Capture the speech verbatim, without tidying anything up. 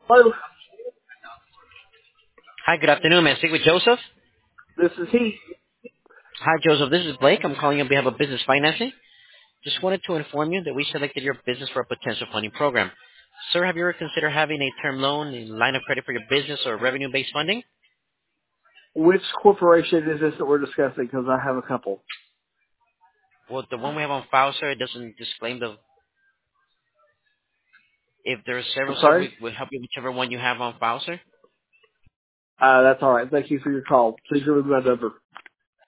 Hello, Hi, good afternoon. May I speak with Joseph? this is he. Hi, Joseph. This is Blake. I'm calling on behalf of Business Financing. Just wanted to inform you that we selected your business for a potential funding program. Sir, have you ever considered having a term loan, a line of credit for your business, or revenue-based funding? Which corporation is this that we're discussing? Because I have a couple. Well, the one we have on file, sir, it doesn't disclaim the. If there are I'm several, sir, sorry? we will help you whichever one you have on file, sir. Uh, that's all right. Thank you for your call. Please remember my number.